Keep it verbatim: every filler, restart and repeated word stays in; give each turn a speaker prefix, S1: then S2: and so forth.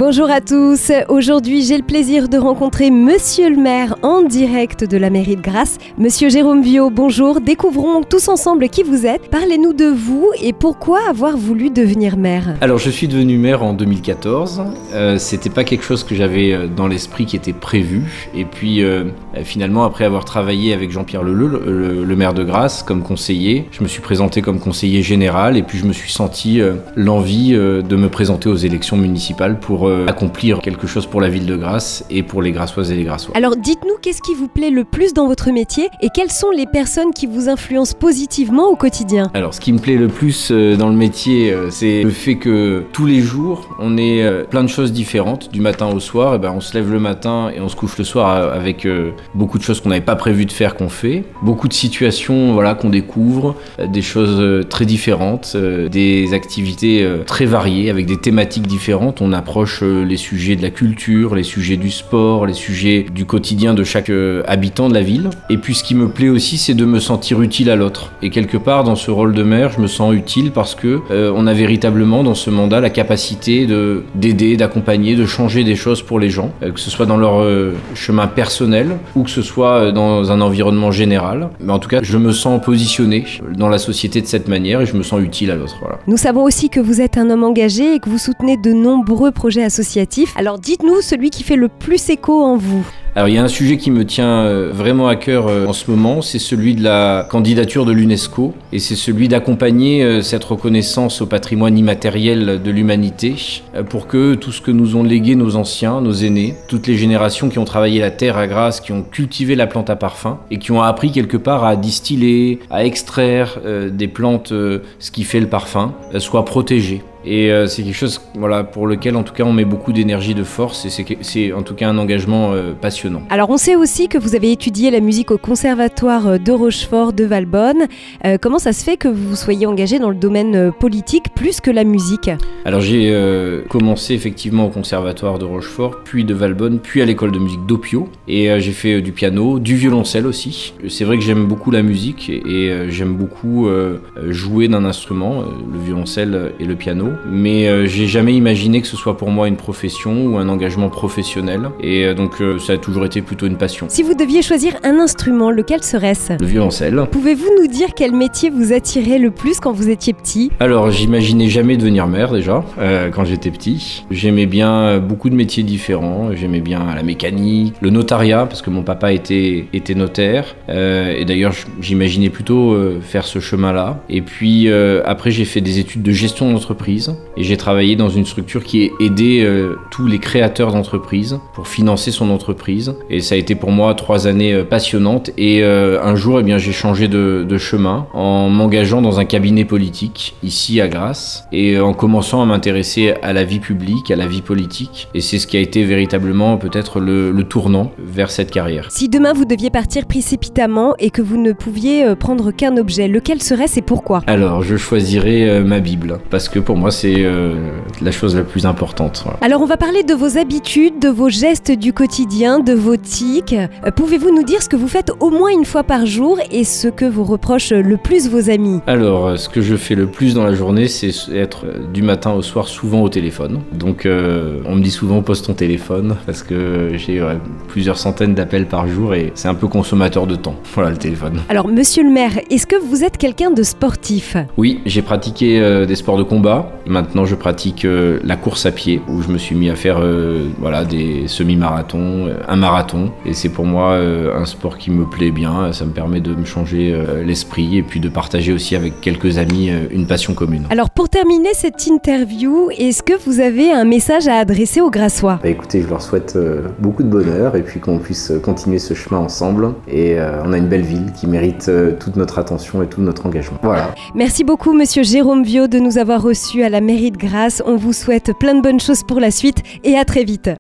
S1: Bonjour à tous, aujourd'hui j'ai le plaisir de rencontrer Monsieur le maire en direct de la mairie de Grasse. Monsieur Jérôme Viaud, bonjour, découvrons tous ensemble qui vous êtes. Parlez-nous de vous et pourquoi avoir voulu devenir maire.
S2: Alors je suis devenu maire en deux mille quatorze, euh, c'était pas quelque chose que j'avais dans l'esprit qui était prévu. Et puis euh, finalement après avoir travaillé avec Jean-Pierre Leleu, le, le, le maire de Grasse, comme conseiller, je me suis présenté comme conseiller général et puis je me suis senti euh, l'envie euh, de me présenter aux élections municipales pour euh, accomplir quelque chose pour la ville de Grasse et pour les Grassoises et les Grassois.
S1: Alors dites-nous, qu'est-ce qui vous plaît le plus dans votre métier et quelles sont les personnes qui vous influencent positivement au quotidien?
S2: Alors ce qui me plaît le plus euh, dans le métier, euh, c'est le fait que tous les jours, on ait euh, plein de choses différentes, du matin au soir. Et ben, on se lève le matin et on se couche le soir avec euh, beaucoup de choses qu'on n'avait pas prévu de faire qu'on fait, beaucoup de situations voilà, qu'on découvre, euh, des choses euh, très différentes, euh, des activités euh, très variées avec des thématiques différentes. On approche euh, les sujets de la culture, les sujets du sport, les sujets du quotidien de chaque euh, habitant de la ville. Et puis ce qui me plaît aussi, c'est de me sentir utile à l'autre. Et quelque part, dans ce rôle de maire, je me sens utile parce que euh, on a véritablement dans ce mandat la capacité de, d'aider, d'accompagner, de changer des choses pour les gens, euh, que ce soit dans leur euh, chemin personnel ou que ce soit euh, dans un environnement général. Mais en tout cas, je me sens positionné dans la société de cette manière et je me sens utile à l'autre. Voilà.
S1: Nous savons aussi que vous êtes un homme engagé et que vous soutenez de nombreux projets associatifs. Alors dites-nous celui qui fait le plus écho en vous.
S2: Alors il y a un sujet qui me tient vraiment à cœur en ce moment, c'est celui de la candidature de l'UNESCO et c'est celui d'accompagner cette reconnaissance au patrimoine immatériel de l'humanité pour que tout ce que nous ont légué nos anciens, nos aînés, toutes les générations qui ont travaillé la terre à Grasse, qui ont cultivé la plante à parfum et qui ont appris quelque part à distiller, à extraire euh, des plantes, euh, ce qui fait le parfum, euh, soient protégées. Et euh, c'est quelque chose voilà, pour lequel en tout cas on met beaucoup d'énergie, de force et c'est, c'est en tout cas un engagement euh, passionnant.
S1: Alors on sait aussi que vous avez étudié la musique au conservatoire de Rochefort de Valbonne. Euh, comment ça se fait que vous soyez engagé dans le domaine politique plus que la musique?
S2: Alors j'ai euh, commencé effectivement au conservatoire de Rochefort, puis de Valbonne, puis à l'école de musique d'Opio et euh, j'ai fait euh, du piano, du violoncelle aussi. C'est vrai que j'aime beaucoup la musique et, et euh, j'aime beaucoup euh, jouer d'un instrument, euh, le violoncelle et le piano. Mais euh, j'ai jamais imaginé que ce soit pour moi une profession ou un engagement professionnel et euh, donc euh, ça a toujours été plutôt une passion.
S1: Si vous deviez choisir un instrument, lequel serait-ce?
S2: Le violoncelle.
S1: Pouvez-vous nous dire quel métier vous attirait le plus quand vous étiez petit?
S2: Alors j'imaginais jamais devenir maire déjà euh, quand j'étais petit. J'aimais bien beaucoup de métiers différents, j'aimais bien la mécanique, le notariat parce que mon papa était, était notaire euh, et d'ailleurs j'imaginais plutôt euh, faire ce chemin-là. Et puis euh, après j'ai fait des études de gestion d'entreprise. Et j'ai travaillé dans une structure qui aidait euh, tous les créateurs d'entreprises pour financer son entreprise. Et ça a été pour moi trois années euh, passionnantes. Et euh, un jour, eh bien, j'ai changé de, de chemin en m'engageant dans un cabinet politique ici à Grasse et en commençant à m'intéresser à la vie publique, à la vie politique. Et c'est ce qui a été véritablement peut-être le, le tournant vers cette carrière.
S1: Si demain vous deviez partir précipitamment et que vous ne pouviez euh, prendre qu'un objet, lequel serait-ce et pourquoi?
S2: Alors, je choisirais euh, ma Bible parce que pour moi, c'est euh, la chose la plus importante. Voilà.
S1: Alors on va parler de vos habitudes, de vos gestes du quotidien, de vos tics. Euh, pouvez-vous nous dire ce que vous faites au moins une fois par jour et ce que vous reprochent le plus vos amis?
S2: Alors ce que je fais le plus dans la journée, c'est être euh, du matin au soir souvent au téléphone. Donc euh, on me dit souvent pose ton téléphone parce que j'ai ouais, plusieurs centaines d'appels par jour et c'est un peu consommateur de temps. Voilà le téléphone.
S1: Alors monsieur le maire, est-ce que vous êtes quelqu'un de sportif?
S2: Oui, j'ai pratiqué euh, des sports de combat. Maintenant, je pratique euh, la course à pied, où je me suis mis à faire euh, voilà, des semi-marathons, euh, un marathon. Et c'est pour moi euh, un sport qui me plaît bien. Ça me permet de me changer euh, l'esprit et puis de partager aussi avec quelques amis euh, une passion commune.
S1: Alors pour terminer cette interview, est-ce que vous avez un message à adresser aux Grassois?
S2: Bah, écoutez, je leur souhaite euh, beaucoup de bonheur et puis qu'on puisse continuer ce chemin ensemble. Et euh, on a une belle ville qui mérite euh, toute notre attention et tout notre engagement. Voilà.
S1: Merci beaucoup, monsieur Jérôme Viaud, de nous avoir reçus à la mairie de Grasse. On vous souhaite plein de bonnes choses pour la suite et à très vite.